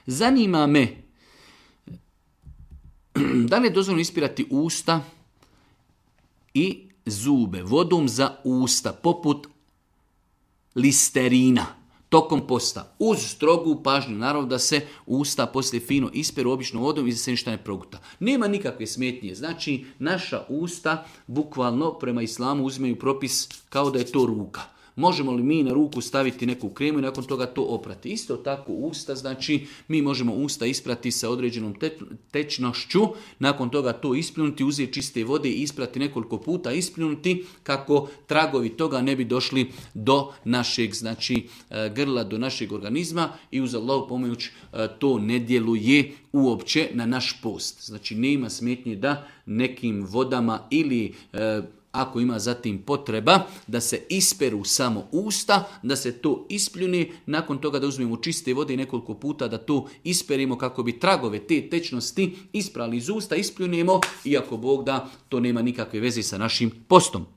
Zanima me, da li je dozvoljeno ispirati usta i zube vodom za usta, poput listerina, tokom posta, uz strogu pažnju, naravno da se usta poslije fino isperu obično vodom i da se ništa ne proguta. Nema nikakve smetnje, znači naša usta bukvalno prema islamu uzimaju propis kao da je to ruka. Možemo li mi na ruku staviti neku kremu i nakon toga to oprati? Isto tako usta, znači mi možemo usta isprati sa određenom tečnošću, nakon toga to ispljunuti, uzeti čiste vode i isprati nekoliko puta, ispljunuti kako tragovi toga ne bi došli do našeg, znači grla, do našeg organizma i uz Allahu pomoć to ne djeluje uopće na naš post. Znači nema smetnje da nekim vodama ili ako ima zatim potreba da se isperu samo usta, da se to ispljuni, nakon toga da uzmemo čiste vode i nekoliko puta da to isperimo kako bi tragove te tečnosti isprali iz usta, ispljunemo, iako Bog da to nema nikakve veze sa našim postom.